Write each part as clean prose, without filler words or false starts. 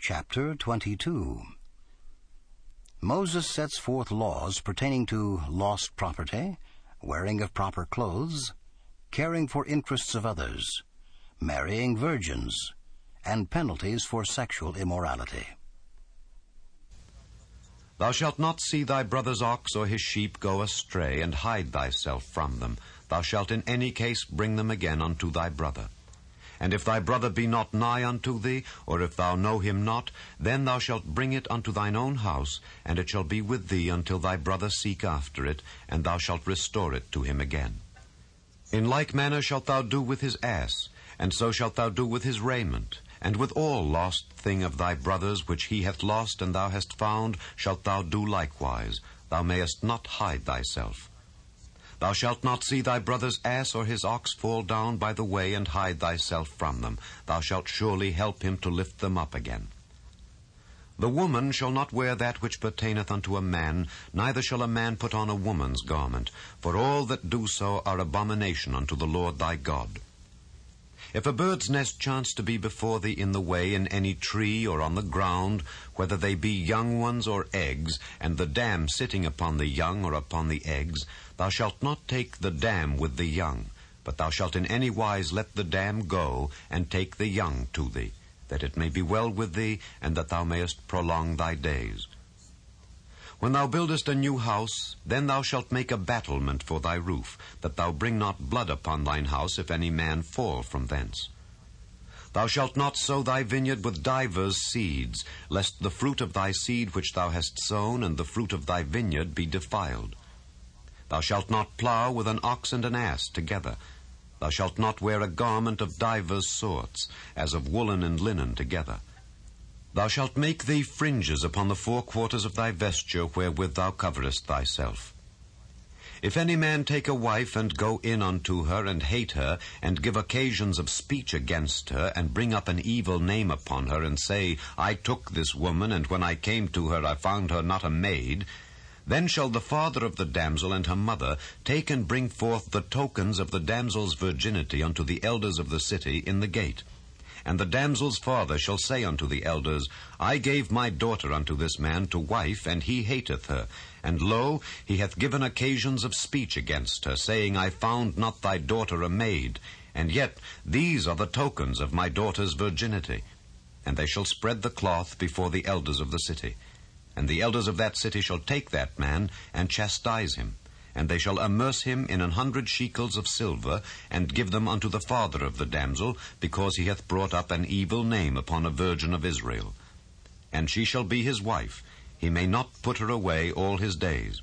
Chapter 22. Moses sets forth laws pertaining to lost property, wearing of proper clothes, caring for interests of others, marrying virgins, and penalties for sexual immorality. Thou shalt not see thy brother's ox or his sheep go astray, and hide thyself from them. Thou shalt in any case bring them again unto thy brother. And if thy brother be not nigh unto thee, or if thou know him not, then thou shalt bring it unto thine own house, and it shall be with thee until thy brother seek after it, and thou shalt restore it to him again. In like manner shalt thou do with his ass, and so shalt thou do with his raiment, and with all lost thing of thy brother's which he hath lost and thou hast found, shalt thou do likewise. Thou mayest not hide thyself. Thou shalt not see thy brother's ass or his ox fall down by the way, and hide thyself from them. Thou shalt surely help him to lift them up again. The woman shall not wear that which pertaineth unto a man, neither shall a man put on a woman's garment, for all that do so are abomination unto the Lord thy God. If a bird's nest chance to be before thee in the way, in any tree or on the ground, whether they be young ones or eggs, and the dam sitting upon the young or upon the eggs, thou shalt not take the dam with the young, but thou shalt in any wise let the dam go, and take the young to thee, that it may be well with thee, and that thou mayest prolong thy days. When thou buildest a new house, then thou shalt make a battlement for thy roof, that thou bring not blood upon thine house, if any man fall from thence. Thou shalt not sow thy vineyard with divers seeds, lest the fruit of thy seed which thou hast sown and the fruit of thy vineyard be defiled. Thou shalt not plow with an ox and an ass together. Thou shalt not wear a garment of divers sorts, as of woolen and linen together. Thou shalt make thee fringes upon the four quarters of thy vesture, wherewith thou coverest thyself. If any man take a wife, and go in unto her, and hate her, and give occasions of speech against her, and bring up an evil name upon her, and say, I took this woman, and when I came to her I found her not a maid, then shall the father of the damsel and her mother take and bring forth the tokens of the damsel's virginity unto the elders of the city in the gate. And the damsel's father shall say unto the elders, I gave my daughter unto this man to wife, and he hateth her. And lo, he hath given occasions of speech against her, saying, I found not thy daughter a maid. And yet these are the tokens of my daughter's virginity. And they shall spread the cloth before the elders of the city. And the elders of that city shall take that man, and chastise him. And they shall amerce him in 100 shekels of silver, and give them unto the father of the damsel, because he hath brought up an evil name upon a virgin of Israel. And she shall be his wife. He may not put her away all his days.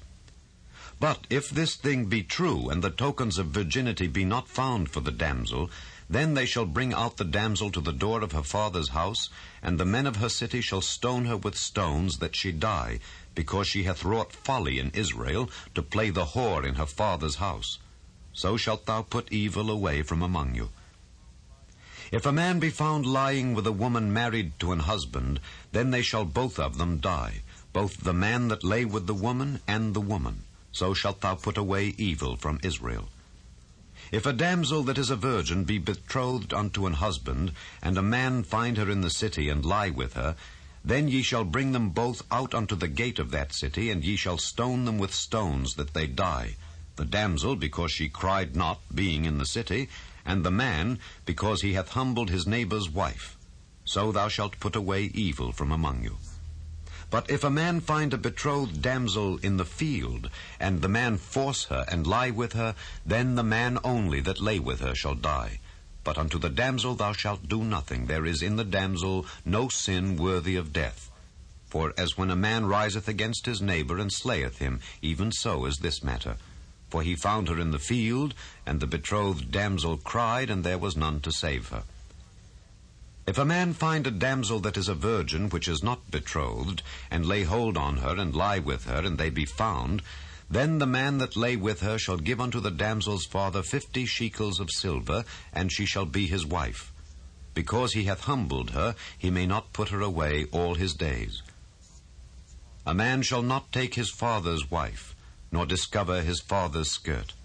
But if this thing be true, and the tokens of virginity be not found for the damsel, then they shall bring out the damsel to the door of her father's house, and the men of her city shall stone her with stones, that she die, because she hath wrought folly in Israel, to play the whore in her father's house. So shalt thou put evil away from among you. If a man be found lying with a woman married to an husband, then they shall both of them die, both the man that lay with the woman and the woman. So shalt thou put away evil from Israel. If a damsel that is a virgin be betrothed unto an husband, and a man find her in the city, and lie with her, then ye shall bring them both out unto the gate of that city, and ye shall stone them with stones, that they die, the damsel because she cried not, being in the city, and the man because he hath humbled his neighbor's wife. So thou shalt put away evil from among you. But if a man find a betrothed damsel in the field, and the man force her, and lie with her, then the man only that lay with her shall die. But unto the damsel thou shalt do nothing. There is in the damsel no sin worthy of death. For as when a man riseth against his neighbor, and slayeth him, even so is this matter. For he found her in the field, and the betrothed damsel cried, and there was none to save her. If a man find a damsel that is a virgin, which is not betrothed, and lay hold on her, and lie with her, and they be found, then the man that lay with her shall give unto the damsel's father 50 shekels of silver, and she shall be his wife. Because he hath humbled her, he may not put her away all his days. A man shall not take his father's wife, nor discover his father's skirt.